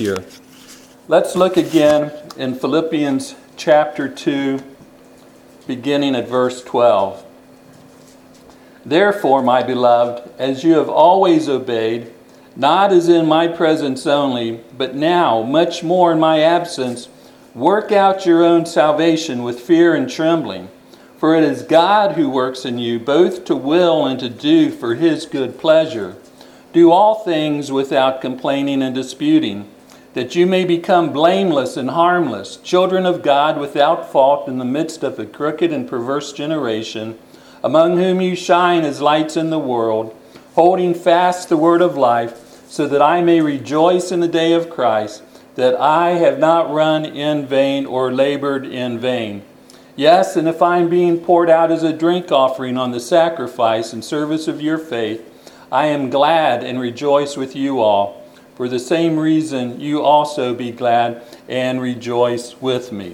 here. Let's look again in Philippians chapter 2, beginning at verse 12. Therefore, my beloved, as you have always obeyed, not as in my presence only, but now, much more in my absence, work out your own salvation with fear and trembling. For it is God who works in you, both to will and to do for his good pleasure. Do all things without complaining and disputing, that you may become blameless and harmless, children of God without fault in the midst of a crooked and perverse generation, among whom you shine as lights in the world, holding fast the word of life, so that I may rejoice in the day of Christ, that I have not run in vain or labored in vain. Yes, and if I am being poured out as a drink offering on the sacrifice and service of your faith, I am glad and rejoice with you all. For the same reason, you also be glad and rejoice with me.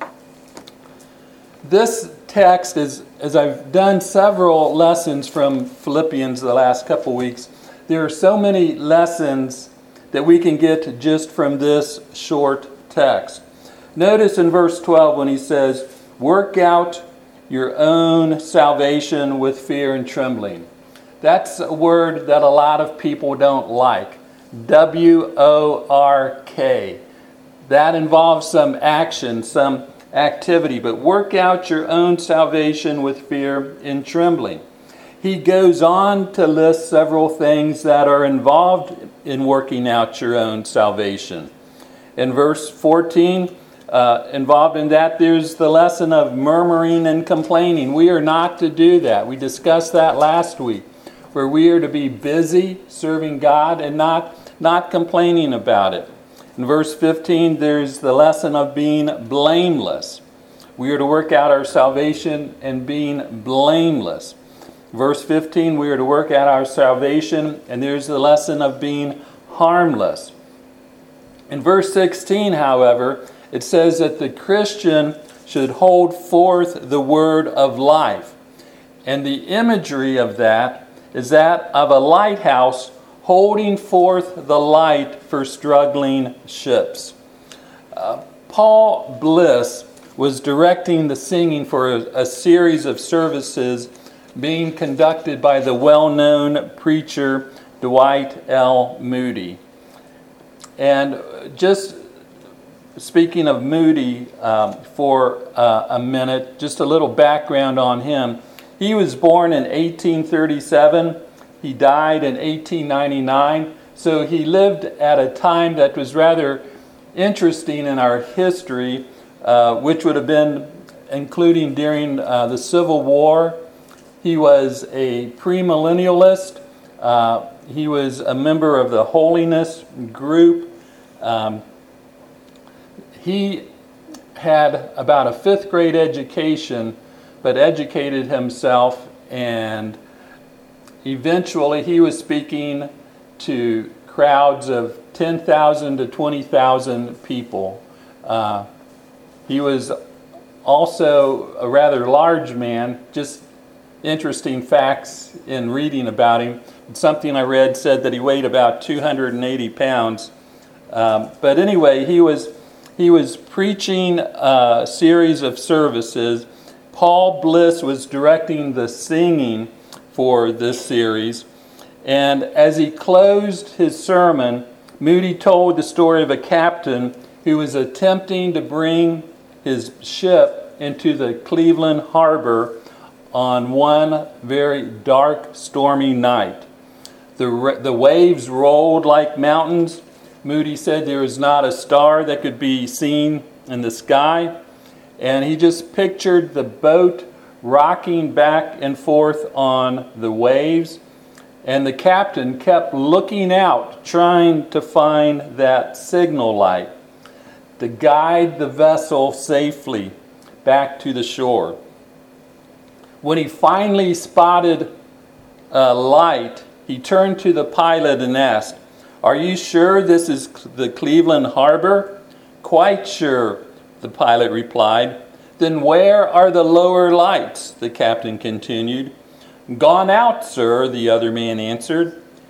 This text, as I've done several lessons from Philippians the last couple weeks, there are so many lessons that we can get just from this short text. Notice in verse 12 when he says, work out your own salvation with fear and trembling. That's a word that a lot of people don't like. W-O-R-K. That involves some action, some activity. But work out your own salvation with fear and trembling. He goes on to list several things that are involved in working out your own salvation. In verse 14, involved in that, there's the lesson of murmuring and complaining. We are not to do that. We discussed that last week, where we are to be busy serving God and not complaining about it. In verse 15, there's the lesson of being blameless. We are to work out our salvation and being blameless. Verse 15, we are to work out our salvation, and there's the lesson of being harmless. In verse 16, however, it says that the Christian should hold forth the word of life. And the imagery of that is that of a lighthouse holding forth the light for struggling ships. Paul Bliss was directing the singing for a series of services being conducted by the well-known preacher Dwight L. Moody. And just speaking of Moody for a minute, just a little background on him. He was born in 1837. He died in 1899. So he lived at a time that was rather interesting in our history, which would have been including during the Civil War. He was a premillennialist. He was a member of the Holiness group. He had about a 5th grade education, but educated himself, and eventually he was speaking to crowds of 10,000 to 20,000 people. He was also a rather large man. Just interesting facts in reading about him. Something I read said that he weighed about 280 pounds. But anyway, he was preaching a series of services. Paul Bliss was directing the singing for this series. And as he closed his sermon, Moody told the story of a captain who was attempting to bring his ship into the Cleveland harbor on one very dark, stormy night. The waves rolled like mountains. Moody said there was not a star that could be seen in the sky. And he just pictured the boat rocking back and forth on the waves. And the captain kept looking out, trying to find that signal light to guide the vessel safely back to the shore. When he finally spotted a light, he turned to the pilot and asked, "Are you sure this is the Cleveland harbor?" "Quite sure," the pilot replied. "Then where are the lower lights?" the captain continued. "Gone out, sir," the other man answered.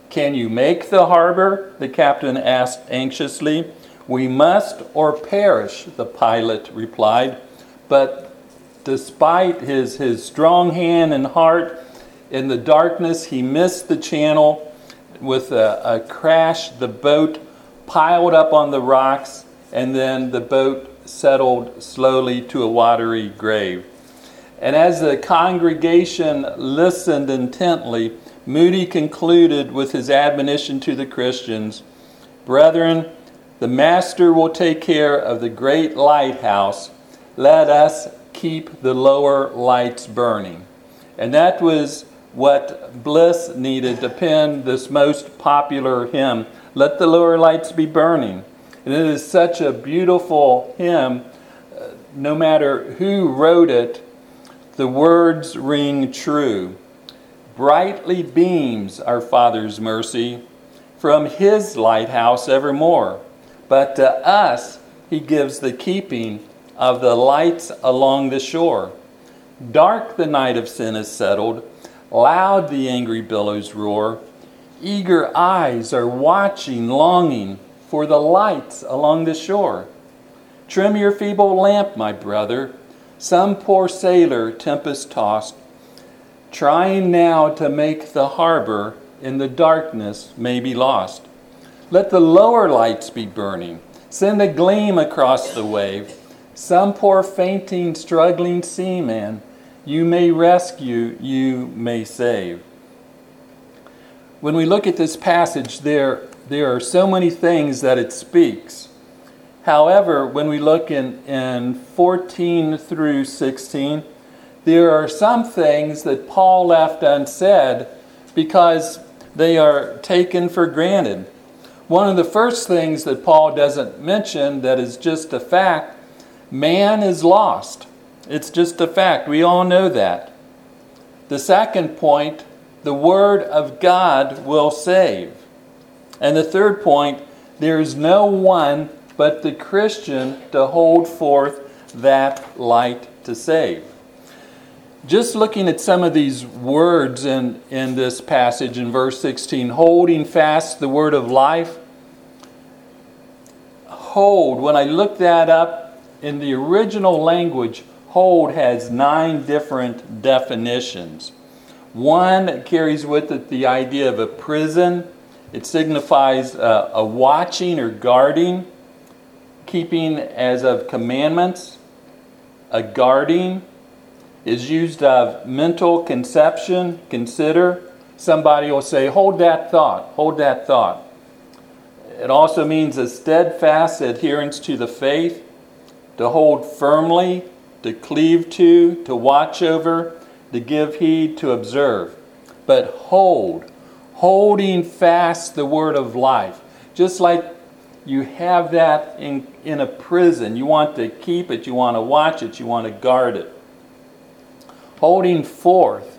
"Can you make the harbor?" the captain asked anxiously. "We must or perish," the pilot replied. But despite his strong hand and heart, in the darkness he missed the channel. With a crash, the boat piled up on the rocks, and then the boat settled slowly to a watery grave. And as the congregation listened intently, Moody concluded with his admonition to the Christians, "Brethren, the Master will take care of the great lighthouse. Let us keep the lower lights burning." And that was what Bliss needed to pen this most popular hymn, "Let the Lower Lights Be Burning." And it is such a beautiful hymn. No matter who wrote it, the words ring true. "Brightly beams our Father's mercy from His lighthouse evermore. But to us He gives the keeping of the lights along the shore. Dark the night of sin is settled, loud the angry billows roar. Eager eyes are watching, longing for the lights along the shore. Trim your feeble lamp, my brother, some poor sailor tempest-tossed, trying now to make the harbor in the darkness may be lost. Let the lower lights be burning, send a gleam across the wave. Some poor fainting, struggling seaman, you may rescue, you may save." When we look at this passage, there are so many things that it speaks. However, when we look in 14 through 16, there are some things that Paul left unsaid because they are taken for granted. One of the first things that Paul doesn't mention that is just a fact, man is lost. It's just a fact. We all know that. The second point, the Word of God will save. And the third point, there is no one but the Christian to hold forth that light to save. Just looking at some of these words in this passage in verse 16, holding fast the word of life. Hold, when I looked that up in the original language, hold has 9 different definitions. One carries with it the idea of a prison. It signifies a watching or guarding, keeping as of commandments. A guarding is used of mental conception, consider. Somebody will say, hold that thought, hold that thought. It also means a steadfast adherence to the faith, to hold firmly, to cleave to watch over, to give heed, to observe. But holding fast the word of life. Just like you have that in a prison. You want to keep it, you want to watch it, you want to guard it. Holding forth.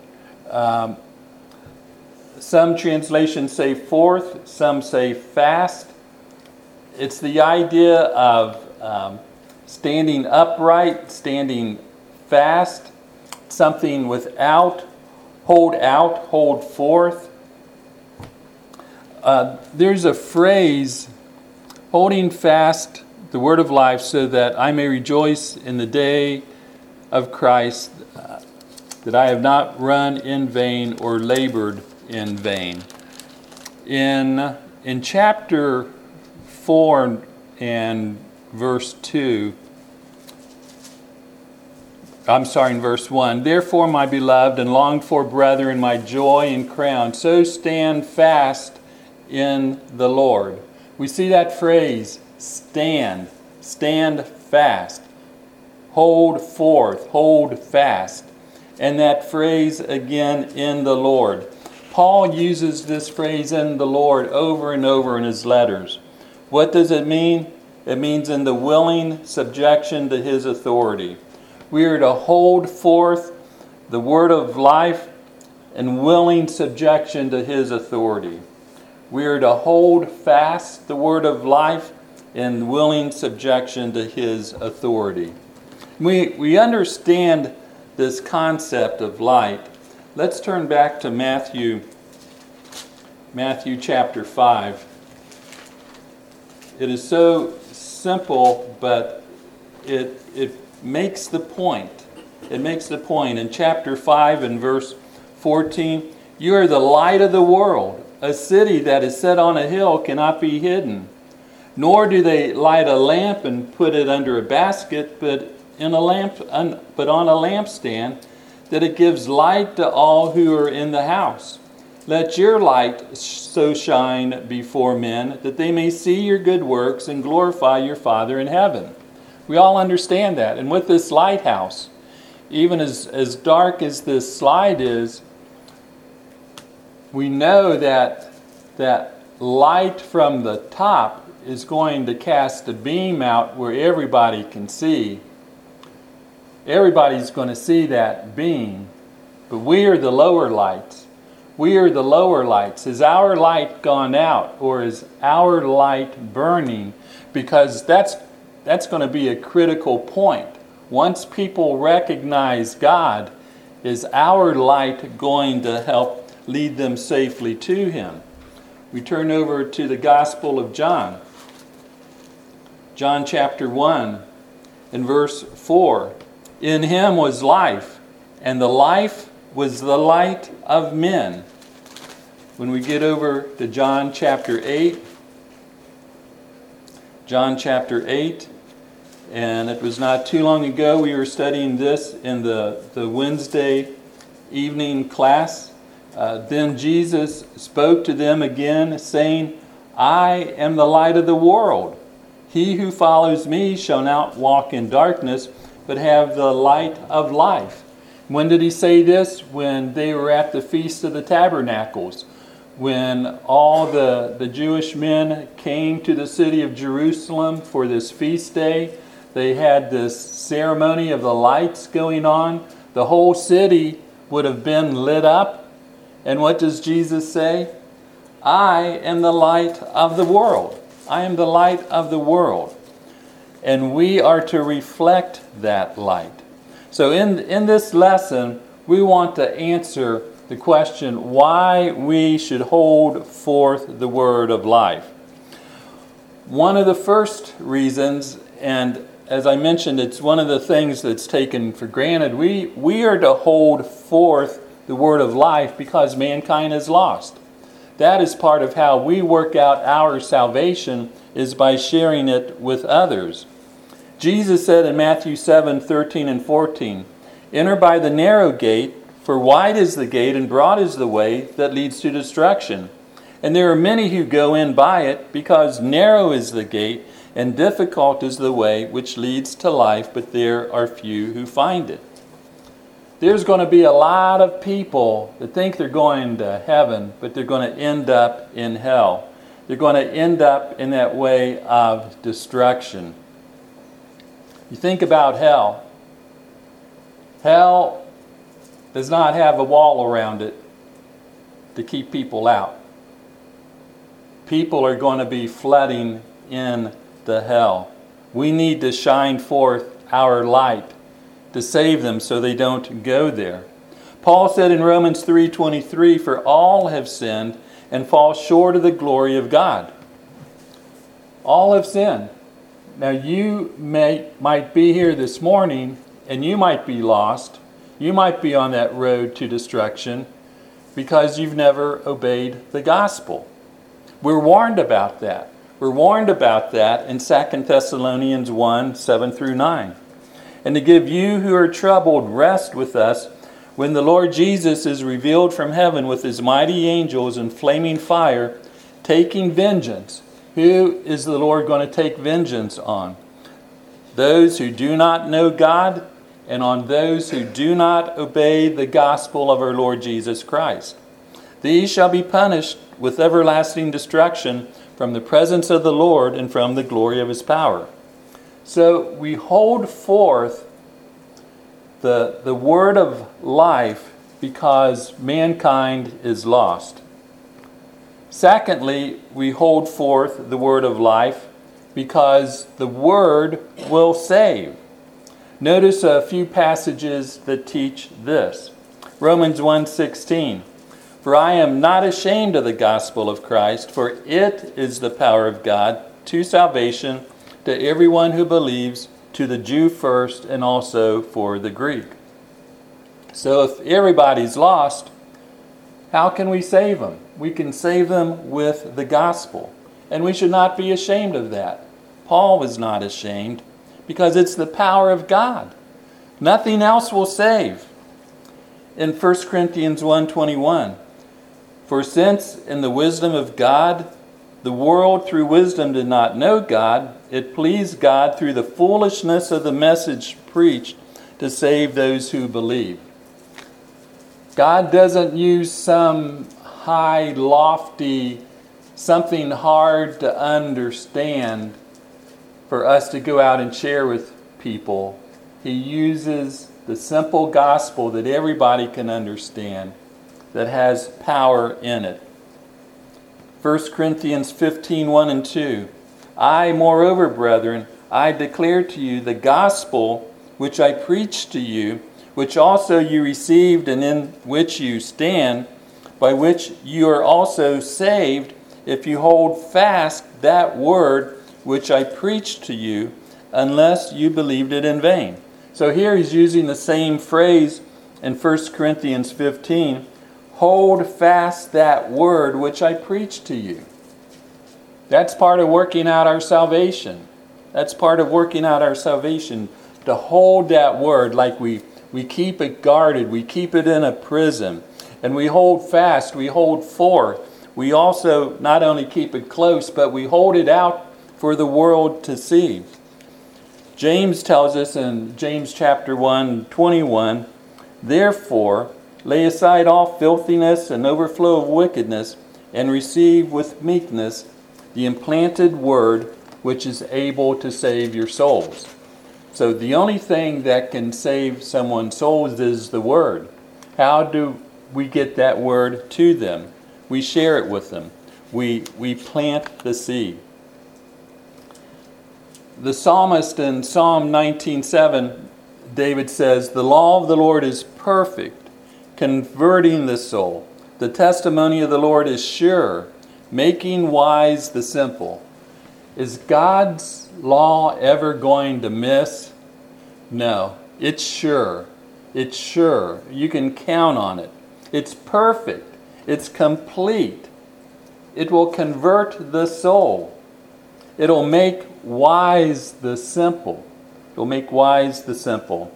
Some translations say forth, some say fast. It's the idea of standing upright, standing fast, something without, hold forth. There's a phrase, holding fast the word of life so that I may rejoice in the day of Christ, that I have not run in vain or labored in vain. In chapter 4 and verse 2, in verse 1, therefore, my beloved and longed for brethren, my joy and crown, so stand fast in the Lord. We see that phrase, stand fast, hold forth, hold fast. And that phrase again, in the Lord. Paul uses this phrase, in the Lord, over and over in his letters. What does it mean? It means in the willing subjection to his authority. We are to hold forth the word of life in willing subjection to his authority. We are to hold fast the word of life in willing subjection to his authority. We understand this concept of light. Let's turn back to Matthew Matthew chapter 5. It is so simple, but it makes the point. It makes the point. In chapter 5 and verse 14, you are the light of the world. A city that is set on a hill cannot be hidden. Nor do they light a lamp and put it under a basket, but on a lampstand, that it gives light to all who are in the house. Let your light so shine before men that they may see your good works and glorify your Father in heaven. We all understand that. And with this lighthouse, even as dark as this slide is, we know that light from the top is going to cast a beam out where everybody can see. Everybody's going to see that beam. But we are the lower lights. We are the lower lights. Is our light gone out, or is our light burning? Because that's going to be a critical point. Once people recognize God, is our light going to help lead them safely to Him? We turn over to the Gospel of John. John chapter 1 and verse 4. In Him was life, and the life was the light of men. When we get over to John chapter 8, and it was not too long ago we were studying this in the Wednesday evening class. Then Jesus spoke to them again, saying, I am the light of the world. He who follows me shall not walk in darkness, but have the light of life. When did He say this? When they were at the Feast of the Tabernacles. When all the Jewish men came to the city of Jerusalem for this feast day, they had this ceremony of the lights going on. The whole city would have been lit up. And what does Jesus say? I am the light of the world. I am the light of the world. And we are to reflect that light. So in this lesson, we want to answer the question why we should hold forth the word of life. One of the first reasons, and as I mentioned, it's one of the things that's taken for granted, we are to hold forth the word of life because mankind is lost. That is part of how we work out our salvation, is by sharing it with others. Jesus said in Matthew 7:13 and 14, Enter by the narrow gate, for wide is the gate and broad is the way that leads to destruction. And there are many who go in by it, because narrow is the gate and difficult is the way which leads to life, but there are few who find it. There's going to be a lot of people that think they're going to heaven, but they're going to end up in hell. They're going to end up in that way of destruction. You think about hell. Hell does not have a wall around it to keep people out. People are going to be flooding in the hell. We need to shine forth our light to save them so they don't go there. Paul said in Romans 3:23, For all have sinned and fall short of the glory of God. All have sinned. Now you might be here this morning and you might be lost. You might be on that road to destruction because you've never obeyed the gospel. We're warned about that. We're warned about that in 2 Thessalonians 1:7-9. And to give you who are troubled rest with us when the Lord Jesus is revealed from heaven with His mighty angels in flaming fire, taking vengeance. Who is the Lord going to take vengeance on? Those who do not know God, and on those who do not obey the gospel of our Lord Jesus Christ. These shall be punished with everlasting destruction from the presence of the Lord and from the glory of His power. So we hold forth the word of life because mankind is lost. Secondly, we hold forth the word of life because the word will save. Notice a few passages that teach this. Romans 1:16. For I am not ashamed of the gospel of Christ, for it is the power of God to salvation to everyone who believes, to the Jew first and also for the Greek. So if everybody's lost, how can we save them? We can save them with the gospel. And we should not be ashamed of that. Paul was not ashamed because it's the power of God. Nothing else will save. In 1 Corinthians 1:21, for since in the wisdom of God, the world through wisdom did not know God, it pleased God through the foolishness of the message preached to save those who believe. God doesn't use some high, lofty, something hard to understand for us to go out and share with people. He uses the simple gospel that everybody can understand, that has power in it. 1 Corinthians 15:1 and 2. I, moreover, brethren, I declare to you the gospel which I preached to you, which also you received and in which you stand, by which you are also saved, if you hold fast that word which I preached to you, unless you believed it in vain. So here he's using the same phrase in 1 Corinthians 15, hold fast that word which I preached to you. That's part of working out our salvation. That's part of working out our salvation, to hold that word like we keep it guarded, we keep it in a prison, and we hold fast, we hold forth. We also not only keep it close, but we hold it out for the world to see. James tells us in James chapter 1:21, therefore, lay aside all filthiness and overflow of wickedness, and receive with meekness the implanted word which is able to save your souls. So the only thing that can save someone's souls is the word. How do we get that word to them? We share it with them. We plant the seed. The psalmist in Psalm 19:7, David says, the law of the Lord is perfect, converting the soul. The testimony of the Lord is sure, making wise the simple. Is God's law ever going to miss? No. It's sure. It's sure. You can count on it. It's perfect. It's complete. It will convert the soul. It'll make wise the simple. It'll make wise the simple.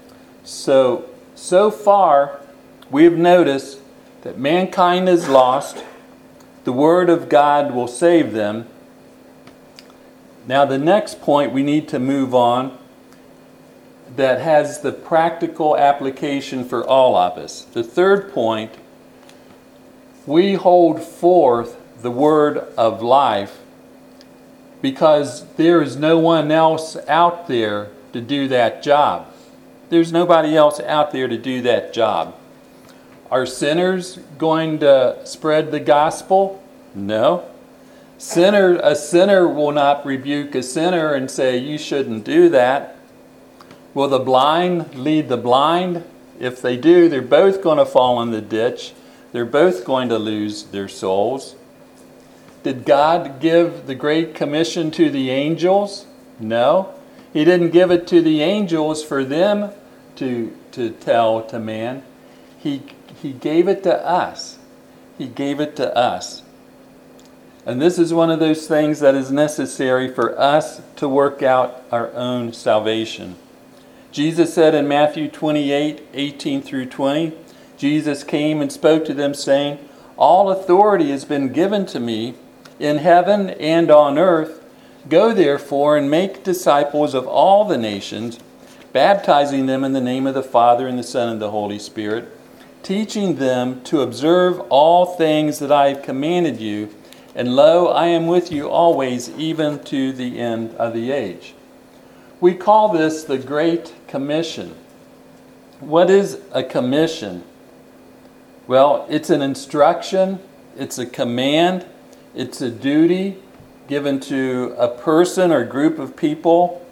So far, we've noticed that mankind is lost. The Word of God will save them. Now, the next point we need to move on that has the practical application for all of us. The third point, we hold forth the word of life because there is no one else out there to do that job. There's nobody else out there to do that job. Are sinners going to spread the gospel? No. A sinner will not rebuke a sinner and say, you shouldn't do that. Will the blind lead the blind? If they do, they're both going to fall in the ditch. They're both going to lose their souls. Did God give the Great Commission to the angels? No. He didn't give it to the angels for them to tell to man. He gave it to us. He gave it to us. And this is one of those things that is necessary for us to work out our own salvation. Jesus said in Matthew 28:18 through 20, Jesus came and spoke to them, saying, all authority has been given to me in heaven and on earth. Go therefore and make disciples of all the nations, baptizing them in the name of the Father and the Son and the Holy Spirit, teaching them to observe all things that I have commanded you. And lo, I am with you always, even to the end of the age. We call this the Great Commission. What is a commission? Well, it's an instruction, it's a command, it's a duty given to a person or group of people.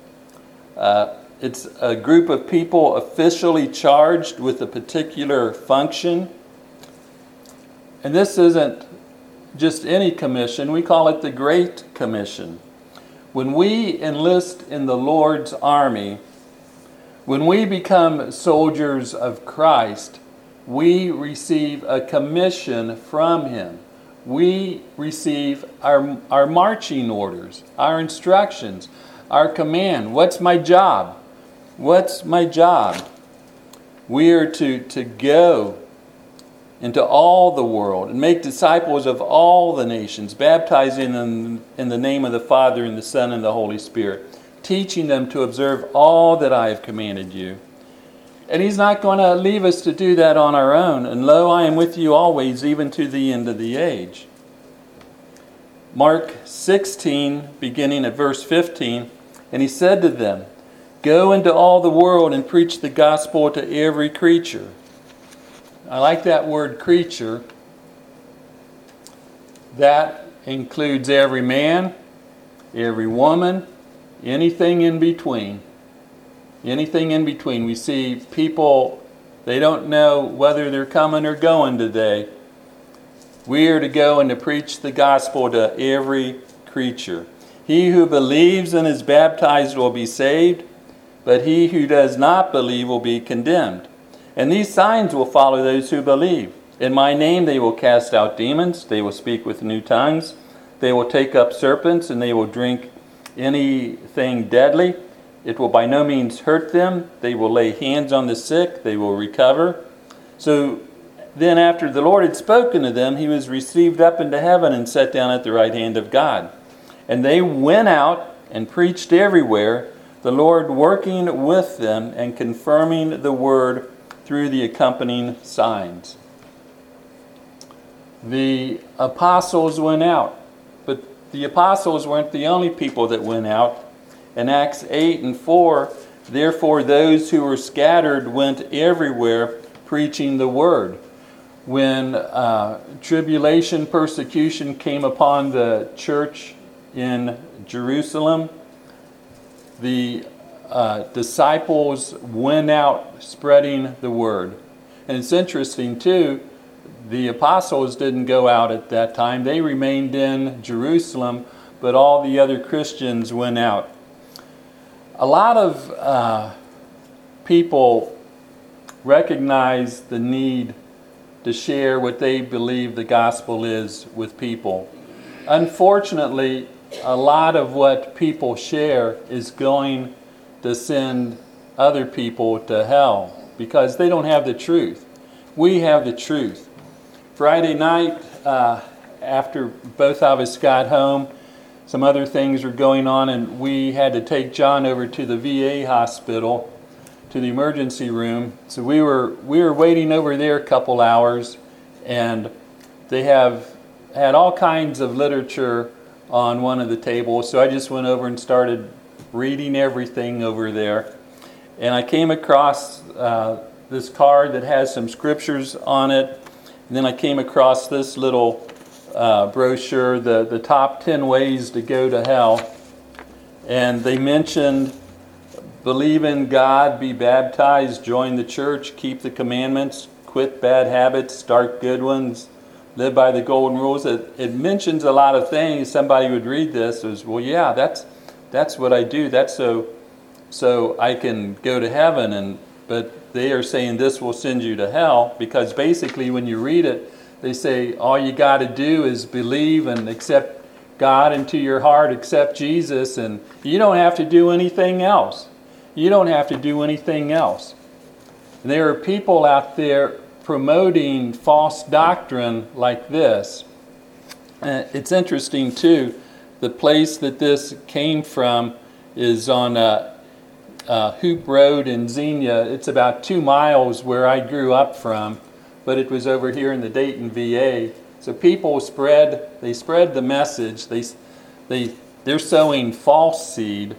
It's a group of people officially charged with a particular function. And this isn't just any commission. We call it the Great Commission. When we enlist in the Lord's army, when we become soldiers of Christ, we receive a commission from Him. We receive our marching orders, our instructions, our command. What's my job? What's my job? We are to go into all the world and make disciples of all the nations, baptizing them in the name of the Father and the Son and the Holy Spirit, teaching them to observe all that I have commanded you. And He's not going to leave us to do that on our own. And lo, I am with you always, even to the end of the age. Mark 16, beginning at verse 15, and He said to them, "Go into all the world and preach the gospel to every creature." I like that word creature. That includes every man, every woman, anything in between. Anything in between. We see people, they don't know whether they're coming or going today. We are to go and to preach the gospel to every creature. He who believes and is baptized will be saved, but he who does not believe will be condemned. And these signs will follow those who believe. In my name they will cast out demons, they will speak with new tongues, they will take up serpents, and they will drink anything deadly. It will by no means hurt them. They will lay hands on the sick, they will recover. So then after the Lord had spoken to them, He was received up into heaven and sat down at the right hand of God. And they went out and preached everywhere, the Lord working with them and confirming the word through the accompanying signs. The apostles went out, but the apostles weren't the only people that went out. In Acts 8 and 4, therefore those who were scattered went everywhere preaching the word. When tribulation, persecution came upon the church in Jerusalem, the disciples went out spreading the word. And it's interesting too, the apostles didn't go out at that time. They remained in Jerusalem, but all the other Christians went out. A lot of people recognize the need to share what they believe the gospel is with people. Unfortunately, a lot of what people share is going to send other people to hell because they don't have the truth. We have the truth. Friday night, after both of us got home, some other things were going on, and we had to take John over to the VA hospital, to the emergency room. So we were waiting over there a couple hours, and they have had all kinds of literature on one of the tables. So I just went over and started reading everything over there. And I came across this card that has some scriptures on it. And then I came across this little brochure, the top 10 ways to go to hell. And they mentioned believe in God, be baptized, join the church, keep the commandments, quit bad habits, start good ones, live by the golden rules. It mentions a lot of things. Somebody would read this as, well, yeah, that's what I do. That's so I can go to heaven. But they are saying this will send you to hell, because basically when you read it, they say all you got to do is believe and accept God into your heart, accept Jesus, and you don't have to do anything else. You don't have to do anything else. There are people out there promoting false doctrine like this. It's interesting too, the place that this came from is on Hoop Road in Xenia. It's about 2 miles where I grew up from, but it was over here in the Dayton VA. So people spread the message. They're sowing false seed.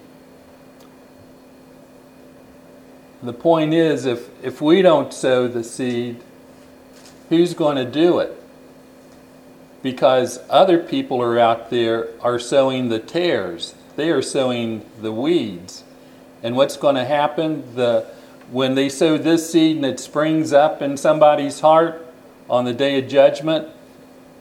The point is, if we don't sow the seed, who's going to do it? Because other people are out there are sowing the tares. They are sowing the weeds. And what's going to happen? When they sow this seed and it springs up in somebody's heart on the day of judgment,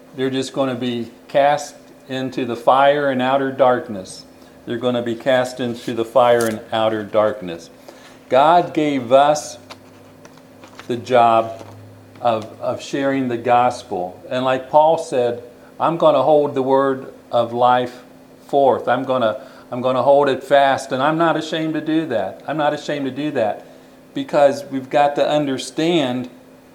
they're just going to be cast into the fire and outer darkness. They're going to be cast into the fire and outer darkness. God gave us the job of sharing the gospel. And like Paul said, I'm going to hold the word of life forth. I'm going to hold it fast, and I'm not ashamed to do that. I'm not ashamed to do that because we've got to understand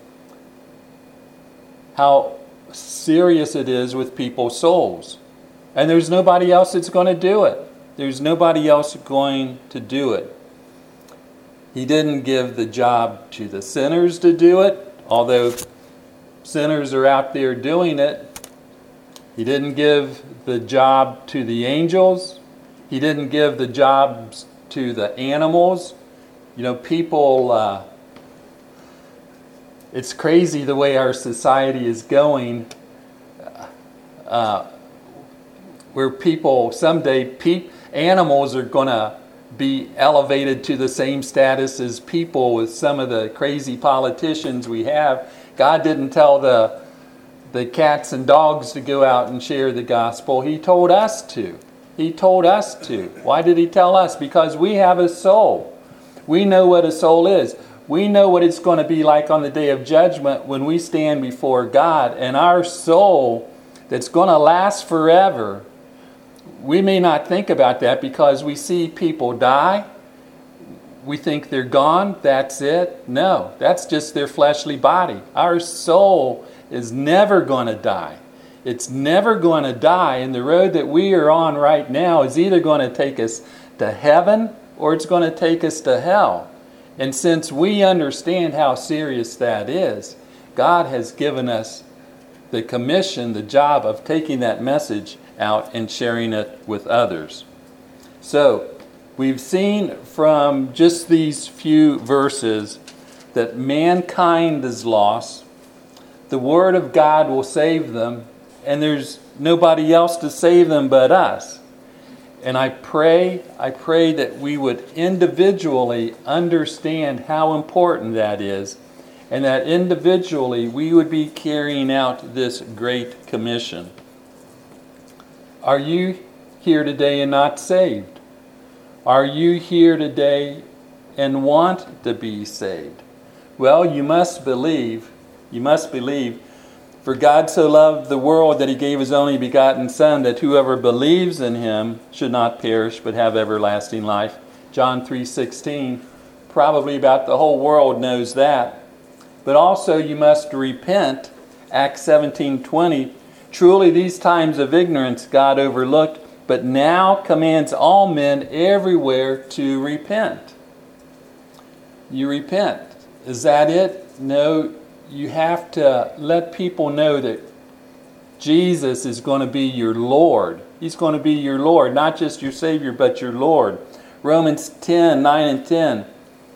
how serious it is with people's souls. And there's nobody else that's going to do it. There's nobody else going to do it. He didn't give the job to the sinners to do it, although sinners are out there doing it. He didn't give the job to the angels. He didn't give the jobs to the animals. You know, people, it's crazy the way our society is going, where people, someday, animals are going to be elevated to the same status as people with some of the crazy politicians we have. God didn't tell the cats and dogs to go out and share the gospel. He told us to. He told us to. Why did he tell us? Because we have a soul. We know what a soul is. We know what it's going to be like on the day of judgment when we stand before God. And our soul that's going to last forever, we may not think about that because we see people die. We think they're gone. That's it. No, that's just their fleshly body. Our soul is never going to die. It's never going to die. And the road that we are on right now is either going to take us to heaven or it's going to take us to hell. And since we understand how serious that is, God has given us the commission, the job of taking that message out and sharing it with others. So, we've seen from just these few verses that mankind is lost. The Word of God will save them, and there's nobody else to save them but us. And I pray that we would individually understand how important that is, and that individually we would be carrying out this great commission. Are you here today and not saved? Are you here today and want to be saved? Well, you must believe. You must believe. For God so loved the world that he gave his only begotten Son, that whoever believes in him should not perish but have everlasting life. John 3:16. Probably about the whole world knows that. But also you must repent. Acts 17:20. Truly these times of ignorance God overlooked, but now commands all men everywhere to repent. You repent. Is that it? No. You have to let people know that Jesus is going to be your Lord. He's going to be your Lord, not just your Savior, but your Lord. Romans 10:9 and 10.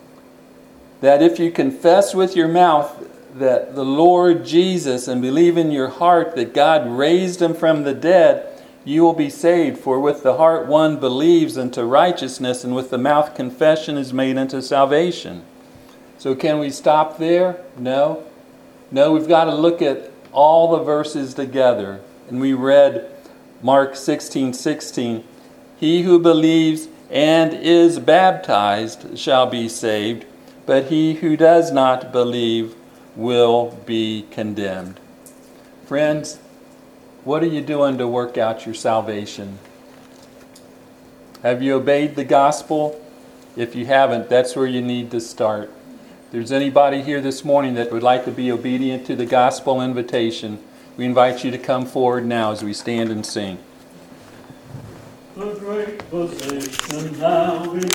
That if you confess with your mouth that the Lord Jesus and believe in your heart that God raised him from the dead, you will be saved. For with the heart one believes unto righteousness, and with the mouth confession is made unto salvation. So can we stop there? No. No, we've got to look at all the verses together. And we read Mark 16:16. He who believes and is baptized shall be saved, but he who does not believe will be condemned. Friends, what are you doing to work out your salvation? Have you obeyed the gospel? If you haven't, that's where you need to start. If there's anybody here this morning that would like to be obedient to the gospel invitation, we invite you to come forward now as we stand and sing. The great physician now